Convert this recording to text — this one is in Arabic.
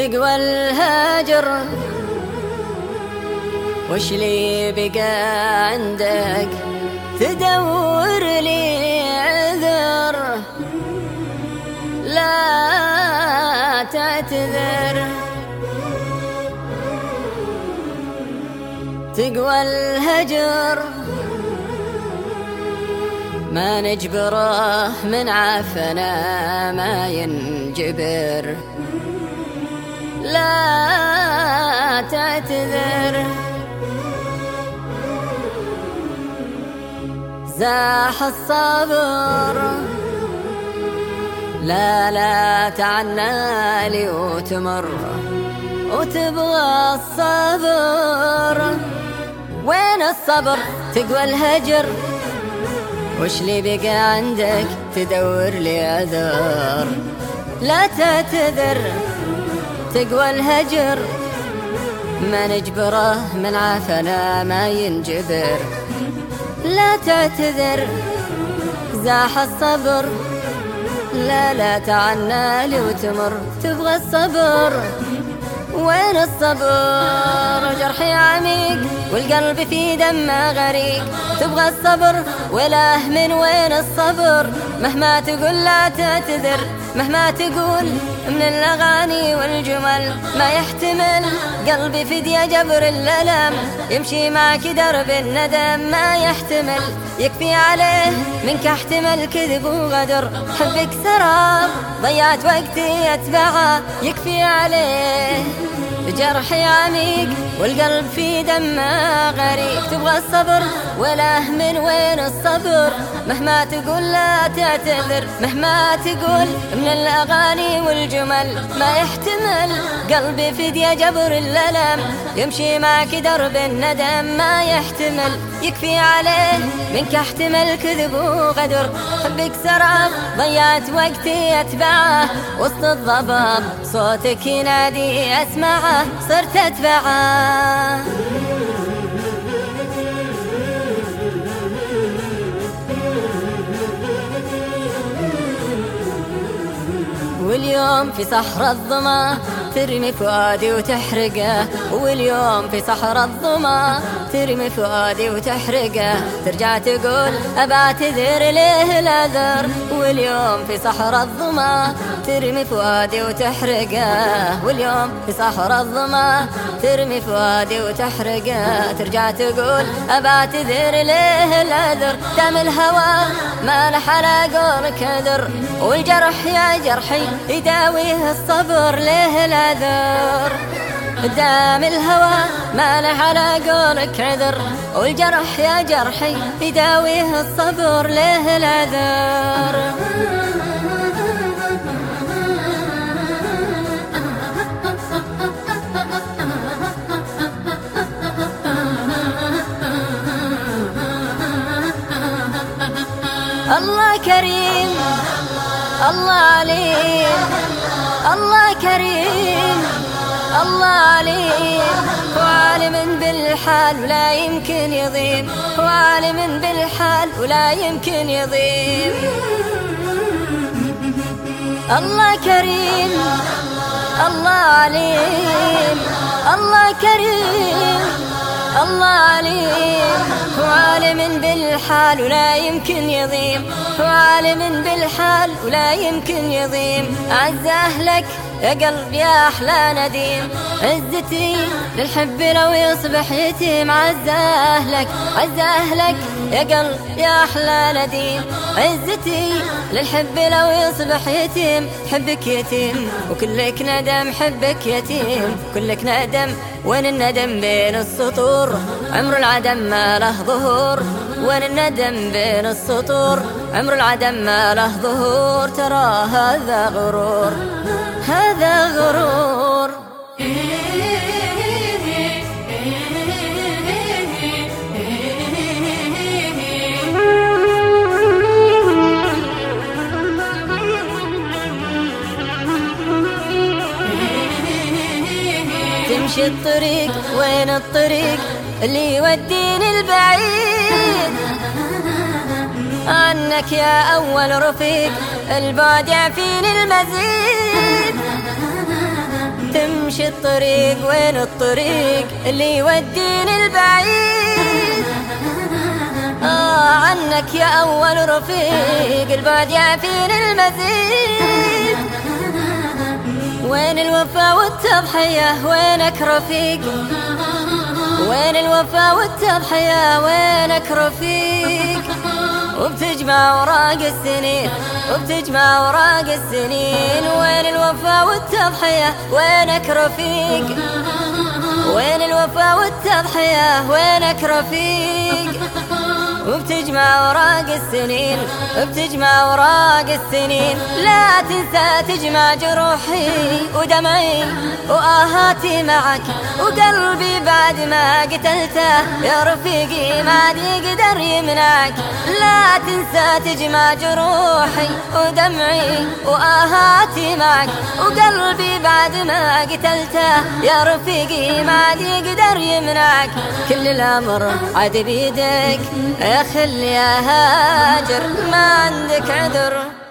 تقوى الهجر وش لي بقى عندك تدور لي عذر لا تعتذر تقوى الهجر ما نجبره من عافنا ما ينجبر لا تعتذر زاح الصبر لا تعنى لي وتمر وتبغى الصبر وين الصبر تقوى الهجر وش لي بقى عندك تدور لي عذر لا تعتذر تقوى الهجر ما نجبره من عافنا ما ينجبر لا تعتذر زاح الصبر لا تعنى لي وتمر تبغى الصبر وين الصبر جرحي عميق والقلب في دمه غريق تبغى الصبر وله من وين الصبر مهما تقول لا تعتذر مهما تقول من الأغاني والجمل ما يحتمل قلبي فدية جبر الألم يمشي معك درب الندم ما يحتمل يكفي عليه منك احتمل كذب وغدر حبك سراب ضيعت وقتي أتبعه يكفي عليه جرحي عميق والقلب في دمه غريق تبغى الصبر وله من وين الصبر مهما تقول لا تعتذر مهما تقول من الأغاني والجمل ما يحتمل قلبي فدية جبر الألم يمشي معك درب الندم ما يحتمل يكفي عليه منك احتمل كذب وغدر حبك سراب ضيعت وقتي أتبعه وسط الضباب صوتك ينادي أسمعه صرت أتبعه واليوم في صحراء الظما ترمي فؤادي وتحرقه واليوم في صحراء الظما ترمي فؤادي وتحرقه ترجع تقول أبعتذر ليه العذر واليوم في صحراء الظما ترمي فؤادي وتحرقه واليوم في صحراء الظما ترمي فؤادي وتحرقه ترجع تقول أبعتذر ليه العذر دم الهوى ما له على قولك عذر والجرح يا جرحي يداويه الصبر ليه العذر دام الهوى ما له على قولك عذر والجرح يا جرحي يداويه الصبر ليه العذر الله كريم الله عليم الله كريم الله عليم هو عالم بالحال ولا يمكن يضيم هو عالم بالحال ولا يمكن يضيم الله كريم الله عليم الله كريم الله عليم هو عالم بالحال ولا يمكن يضيم هو عالم بالحال ولا يمكن يضيم أعز أهلك يا قلب يا أحلى نديم عزتي للحب لو يصبح يتيم عز أهلك عز أهلك يا قلب يا أحلى نديم عزتي للحب لو يصبح يتيم حبك يتيم وكلك ندم حبك يتيم كلك ندم وين الندم بين السطور عمر العدم ما له ظهور وين الندم بين السطور عمر العدم ما له ظهور ترى هذا غرور هذا غرور تمشي الطريق وين الطريق اللي يوديني البعيد عنك يا أول رفيق البعد يعفيني المزيد نمشي الطريق، وين الطريق اللي يوديني البعيد؟ عنك يا أول رفيق البعد يعفيني المزيد. وين الوفا والتضحية وينك رفيق؟ وين الوفا والتضحية وينك رفيق؟ وبتجمع وراق السنين، وبتجمع وراق السنين. وين الوفا والتضحية وينك رفيق؟ وين الوفا والتضحية وينك رفيق؟ وبتجمع وراق السنين، وبتجمع وراق السنين. لا تنسى تجمع جروحي ودمعي وآهاتي معك، وقلبي بعد ما قتلته يا رفيقي ما عاد يقدر يمنعك. لا تنسى تجمع جروحي ودمعي وآهاتي معك، وقلبي بعد ما قتلته يا رفيقي ما عاد يقدر يمنعك. كل الأمر عاد بيدك يا خل يا هاجر، ما عندك عذر.